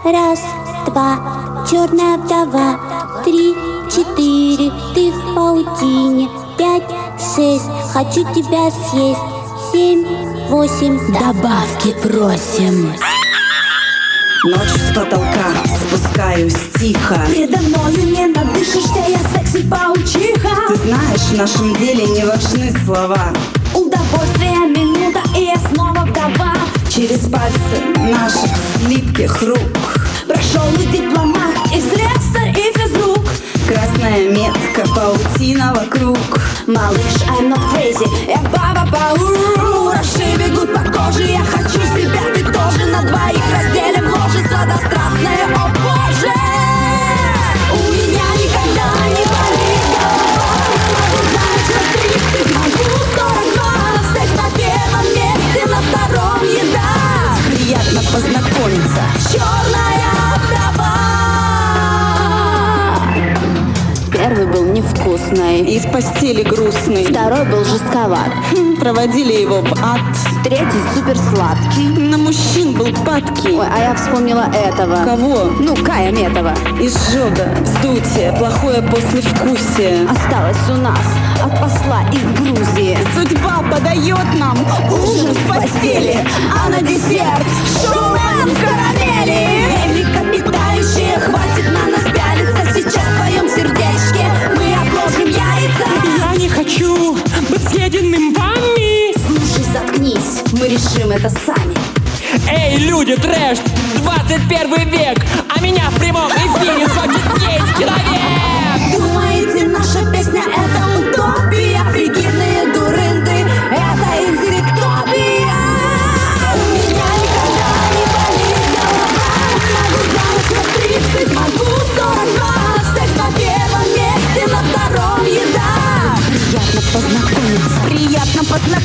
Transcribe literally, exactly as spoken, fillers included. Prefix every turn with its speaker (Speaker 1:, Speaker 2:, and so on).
Speaker 1: Раз, два, черная вдова. Три, четыре, ты в паутине. Пять, шесть, хочу тебя съесть. Семь, восемь, добавки просим.
Speaker 2: Ночь с потолка, спускаюсь тихо.
Speaker 3: Предо мною не надышишься, я секси-паучиха.
Speaker 2: Ты знаешь, в нашем деле не важны слова.
Speaker 3: Удовольствие минута, и я снова вдова.
Speaker 2: Через пальцы наших липких рук
Speaker 3: прошел и дипломат, и слесарь, и физрук.
Speaker 2: Красная метка, паутина вокруг.
Speaker 3: Малыш, I'm not crazy, я баба-паук. Мураши бегут по коже, я хочу себя, ты тоже. На двоих разделим ложе, сладострастное, о боже. У меня никогда не болит голова. Могу знать на тридцать, могу сорок два. Секс на первом месте, на втором еда.
Speaker 2: Приятно познакомиться.
Speaker 3: Черная вдова.
Speaker 4: Первый был невкусный,
Speaker 2: И в постели грустный.
Speaker 4: второй был жестковат,
Speaker 2: Хм, Проводили его в ад.
Speaker 4: третий супер сладкий.
Speaker 2: На мужчин был падкий.
Speaker 4: Ой, а я вспомнила этого.
Speaker 2: Кого?
Speaker 4: Ну, Кая Метова.
Speaker 2: Изжога, вздутие, плохое послевкусие.
Speaker 4: Осталась у нас от посла из Грузии.
Speaker 2: Судьба подает нам ужин в постели,
Speaker 3: а на десерт шумен в карамели. Млекопитающие, хватит на нас пялиться. Сейчас в твоем сердечке мы обложим яйца.
Speaker 5: Я не хочу быть съеденным вами.
Speaker 3: Слушай, заткнись, мы решим это сами.
Speaker 5: Эй, люди, трэш, двадцать первый век, а меня в прямом эфире хочет съесть человек.
Speaker 3: Думаете, наша песня это утопия? Фригидные дурынды, это инсектопия. У меня никогда не болит голова. Могу замуж на тридцать, могу сорок два. Секс на первом месте, на втором еда.
Speaker 4: Приятно познакомиться.
Speaker 2: приятно познакомиться.